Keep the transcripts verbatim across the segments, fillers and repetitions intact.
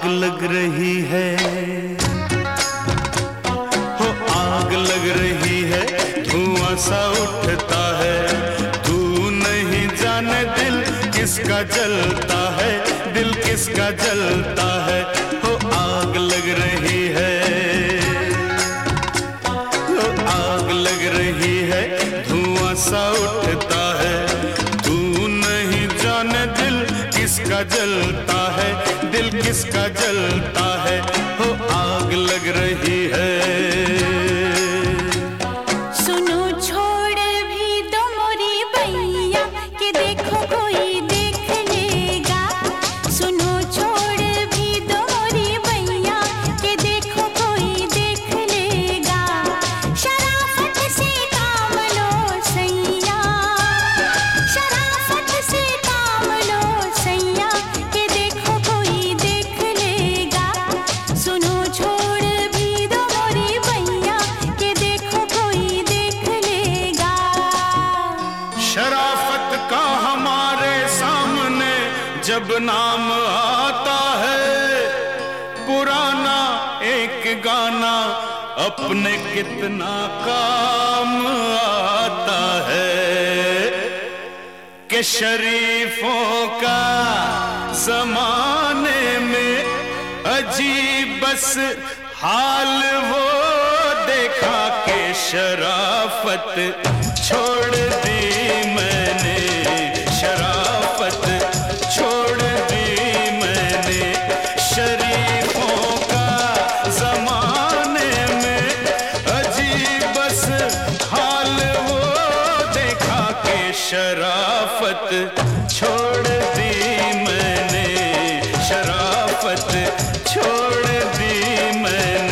लग रही है, हो आग लग रही है, धुआं सा उठता है। तू नहीं जाने दिल किसका जलता है, दिल किसका जलता है, हो आग लग रही है, हो आग लग रही है, धुआं सा उठता है। तू नहीं जाने दिल किसका जलता है, दिल किसका जलता है, हो आग लग रही है। सुनो छोड़ भी दो मोरी भैया कि देखो कोई देख लेगा। सुनो छोड़ भी दो मोरी भैया कि देखो कोई देख लेगा। शराफत से काम लो सैया, शराफत से काम लो सैया कि देखो कोई देख लेगा। सुनो छोड़ भी दो मोरी भैया कि देखो कोई देख लेगा। शराफत का हमारे सामने जब नाम आता है, पुराना एक गाना अपने कितना काम आता है। कि शरीफों का जमाने में अजीब बस हाल वो देखा के शराफत छोड़ दी मैंने, शराफत छोड़ दी मैंने। शरीफों का जमाने में अजीब बस हाल वो देखा के शराफत छोड़ दी मैंने, शराफत छोड़ दी मैंने।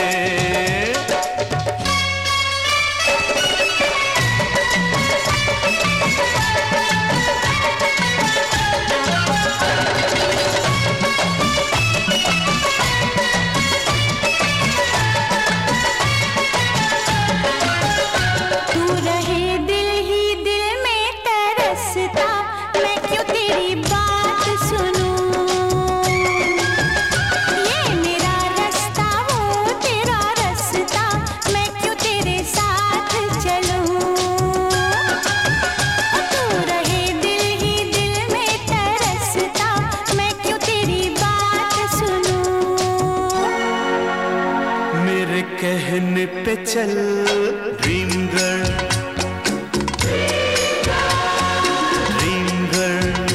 तू रहे दिल ही दिल में तरसता, मैं क्यों तेरी बात सुनूं। ये मेरा रास्ता वो तेरा रास्ता, मैं क्यों तेरे साथ चलूं। तू रहे दिल ही दिल में तरसता, मैं क्यों तेरी बात सुनूं। मेरे कहने पे चल dream girl, dream girl,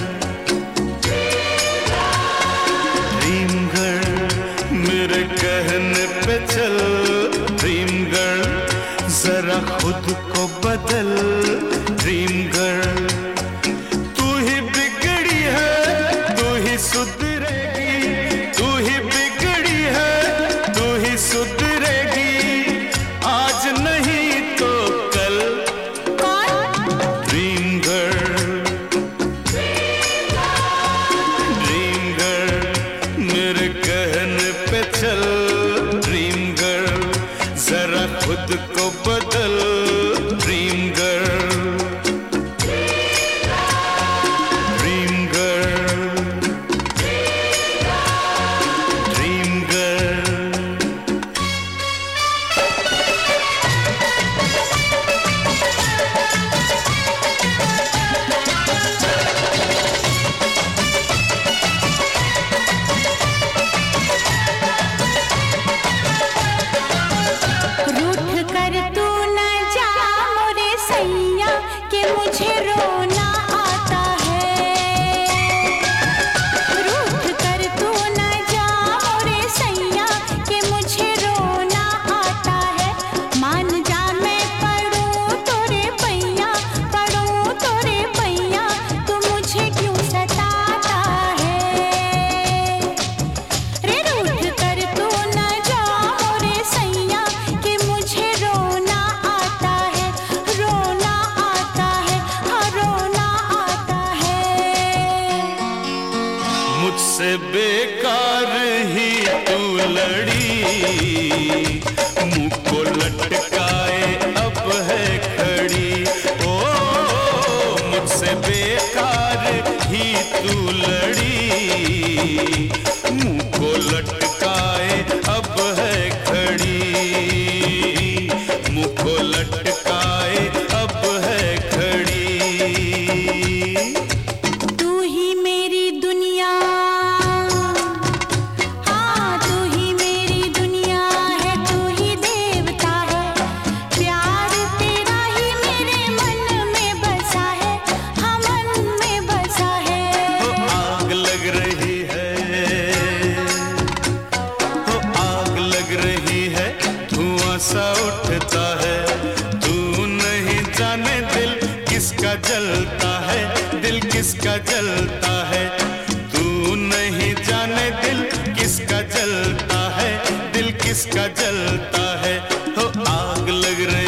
dream girl. मेरे कहने पे चल ड्रीम गर्ल, जरा खुद को बदल ड्रीम गर्ल। तू ही बिगड़ी है, तू ही सुधरेगी, तू ही बिगड़ी है, तू ही सुधरेगी। आज नहीं तो कल ड्रीम गर्ल, ड्रीम गर्ल। मेरे कहने पे चल ड्रीम गर्ल, जरा खुद को बदल dream girl, dream girl, dream girl. रूठ कर तू न जा मोरे सैया कि मुझे रोना आता है। रूठ कर तू न जा मोरे सैया कि मुझे रोना आता है। मान जा मैं पढ़ूं तोरे पैया, पढ़ूं तोरे पैया, तू मुझे क्यों सताता है। रे रूठ कर तू न जा मोरे सैया कि मुझे रोना आता है, रोना आता है, हाँ रोना आता है। मुझसे बेकार ही तू लड़ी, मुंह को लटकाए अब है खड़ी। ओ मुझसे बेकार ही तू लड़ी, मुंह को जलता है। तू नहीं जाने दिल किसका जलता है, दिल किसका जलता है। हो आग लग रही